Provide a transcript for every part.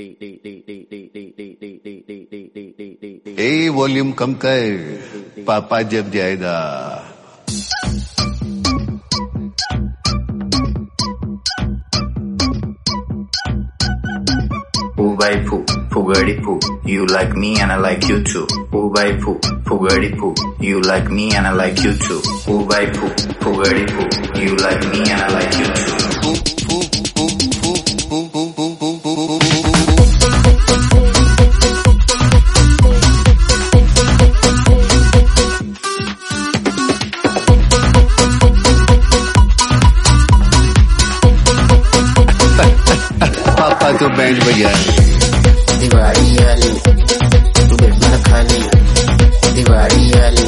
ए volume कम कर, पापा जब जाएगा। Poo by poo, poogadi poo. You like me and I like you too. Poo by poo, poogadi poo. You like me and I like you too. Poo by poo, poogadi poo. You like me and I like you too. पापा तो band बजा। दिवाली आली तू बेट में खाली, दिवाली आली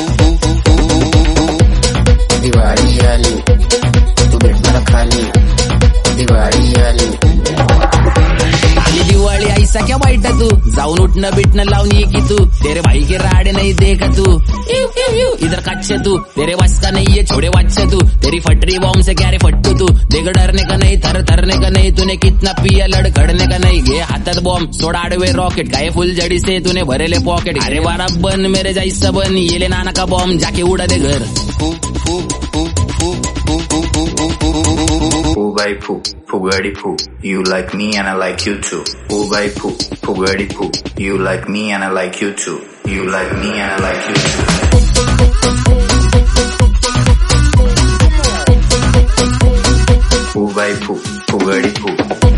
दिवाली आली तू बेट में खाली, दिवाली आली दिवाळी ऐसा क्या वाईट तू जाऊन उठणं बिटणं लावून ये की तू तेरे भाई के राडे नहीं देख तू इधर कच्चे तू तेरे वश का नहीं है छोड़े बच्चे तू तेरी फटरी बॉम्ब से क्या रे फट्टू तू देख डरने का नहीं थर थरने का नहीं तूने कितना पिया लड़खड़ने का नहीं ये हाथत बॉम्ब सोड़ा आडवे रॉकेट गाये फुल जड़ी से तूने भरेले पॉकेट अरे वारा बन मेरे जैसा बन ये ले नाना का बॉम्ब जाके उड़ा दे घर। Poo by poo, poogadi poo. You like me and I like you too. Poo by poo, poogadi poo. You like me and I like you too. You like me and I like you too. Poo by poo, poogadi poo.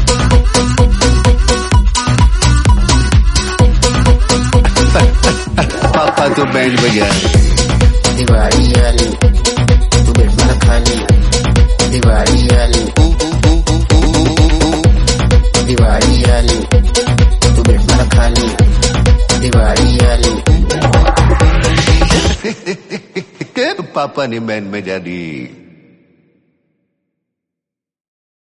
पापा तो band बजा। दिवाली आली तू बेट में खाली, दिवाली आली दिवाली आली तू बेट में खाली, दिवाली आली पापा ने बैंड में जा दी।